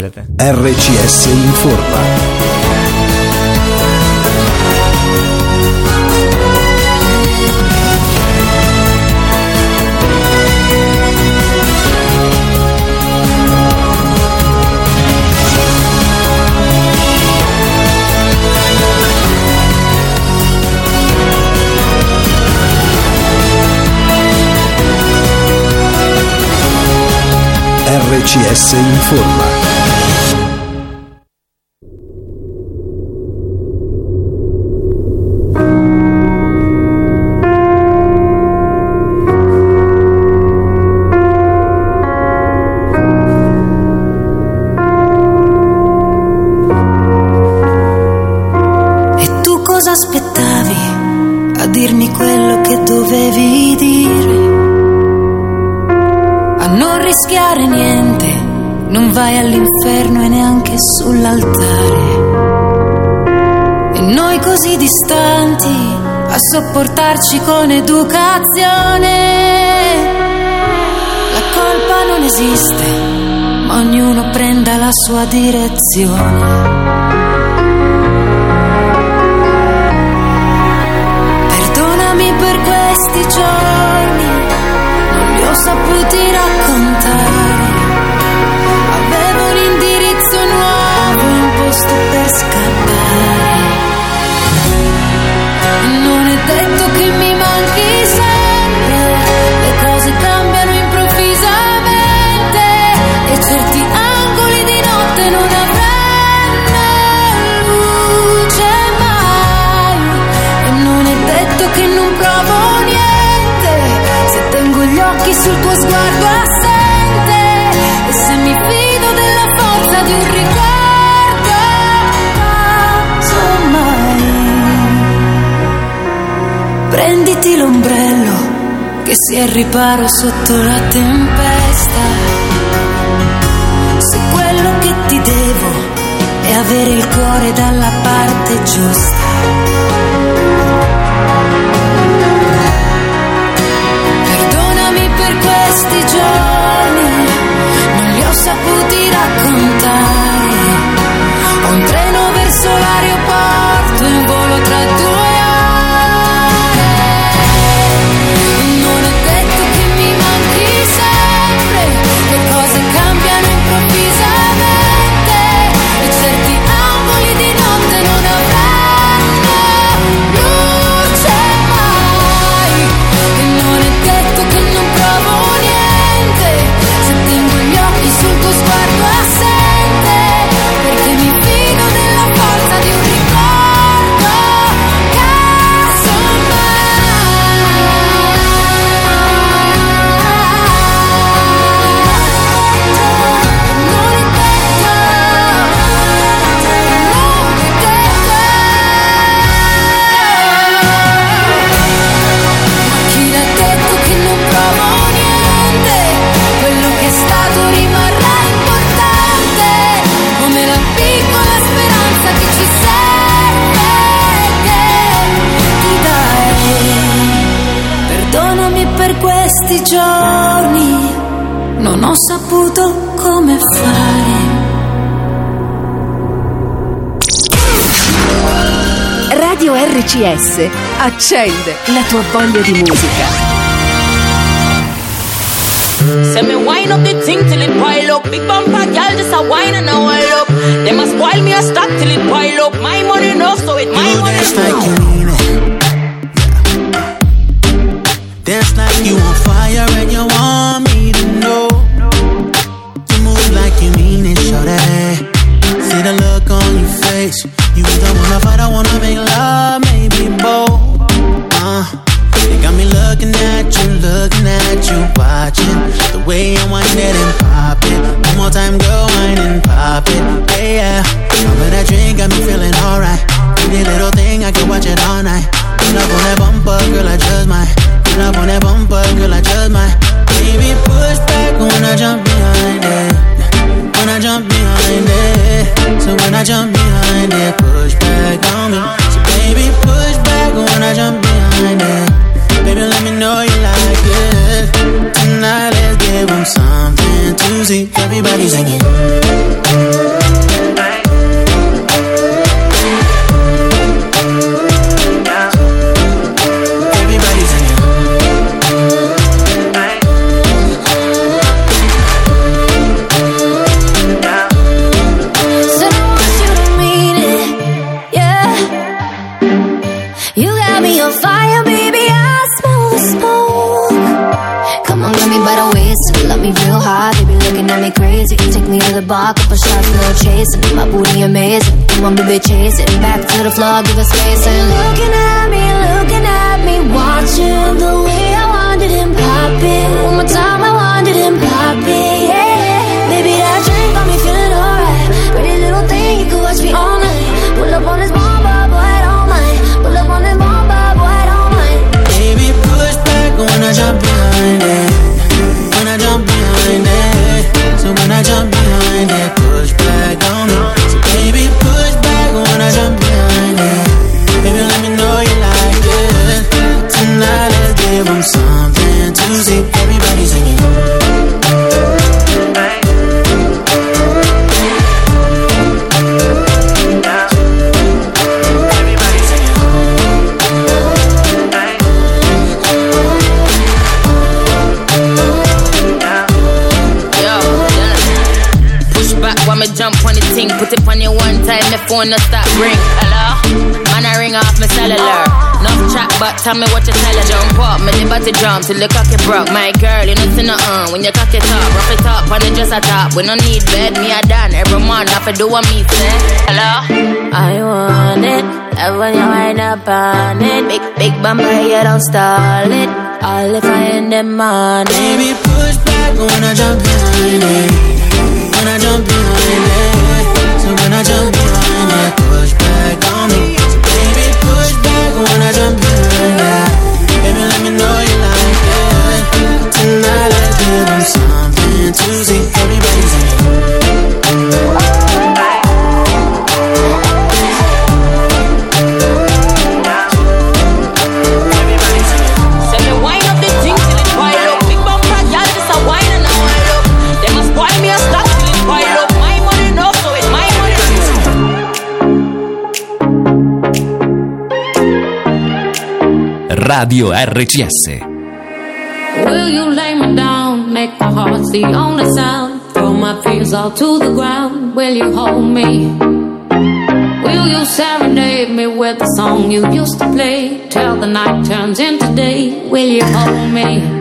RCS Informa. RCS Informa. E tu cosa aspettavi a dirmi quello che dovevi dire? A non rischiare niente, non vai all'inferno e neanche sull'altare. E noi così distanti a sopportarci con educazione. La colpa non esiste, ma ognuno prenda la sua direzione. Perdonami per questi giorni, non li ho saputi raccontare. Avevo un indirizzo nuovo, un posto per scappare. Non è detto che mi manchi sempre, le cose cambiano improvvisamente e certi angoli di notte non avranno luce mai. E non è detto che non provo niente, se tengo gli occhi sul tuo sguardo assente e se mi fido della forza di un ricordo, casomai. Prenditi l'ombrello che sia al riparo sotto la tempesta. Se quello che ti devo è avere il cuore dalla parte giusta. Perdonami per questi giorni, non li ho saputi raccontare. Ho un treno verso l'aeroporto, in volo tra 2 ore. Non è detto che mi manchi sempre, le cose cambiano improvvisamente e certi angoli di notte non avranno luce mai. E non è detto che non provo niente, se tengo gli occhi sul tuo sguardo assente, perché mi fido della forza di un ricordo, casomai. Non è detto, ma chi l'ha detto che non provo niente? Quello che è stato rimarrà importante, come la piccola speranza che ci serve, che ti dai. Perdonami per questi giorni, non ho saputo come fare. Radio RCS accende la tua voglia di musica. Say me wine up the thing till it pile up. Big bumper girl just a wine and a while up. Them a spoil me a stock till it pile up. My money enough so it my money Dance like enough. you mean it. Dance like you on fire and you want me to know. You move like you mean it, shorty. See the look on your face. You either wanna fight or wanna make love, maybe both. You got me looking at you, watching the way you wind it and pop it. One more time, girl, wind and pop it. Yeah, over that drink got me feeling alright. Pretty little thing, I can watch it all night. Pull up on that bumper, girl, I just might. Pull up on that bumper, girl, I just might. Baby, push back when I jump behind it. When I jump behind it. So when I jump behind it, push back on me. So baby, push back when I jump behind it. Baby, let me know you like it. Tonight, let's give them something to Tuesday, everybody's singing. Bar, couple shots, no chasing. My booty amazing. Come on, baby, chase it. Back to the floor, give us space. And looking at me, watching the way I wanted him pop it. One more time, I wanted him pop it. Yeah, baby, that drink got me feeling alright. Pretty little thing, you could watch me all night. Pull up on this bomba, boy, I don't mind. Pull up on this bomba, boy, I don't mind. Baby, push back when I jump behind it. When I jump behind it. So when I jump behind it, push back on me. So baby, push back when I jump behind it. Baby, let me know you like it. Tonight, let's give them something to see. Everybody singing. Me jump on the thing, put it on you one time, my phone no stop ring. Hello? Man, I ring off my cellular. Enough chat, but tell me what you tell her. Jump up, me the body jump till the cocky broke. My girl, you know see nothing when you cock it up. Rough it up, and it just a top. We no need bed, me a done. Every month, I do what me say. Hello? I want it, love when you wind up on it. Big bumper, you don't stall it. All if I in the morning. Baby, push back when I jump behind it. When I jump behind it, so when I jump behind it, push back on me. So baby, push back when I jump behind it. Baby, let me know you like it. Tonight, let's give them something to see. Everybody's singing. Radio RCS. Will you lay me down, make my heart the only sound, throw my fears all to the ground, will you hold me? Will you serenade me with the song you used to play, till the night turns into day, will you hold me?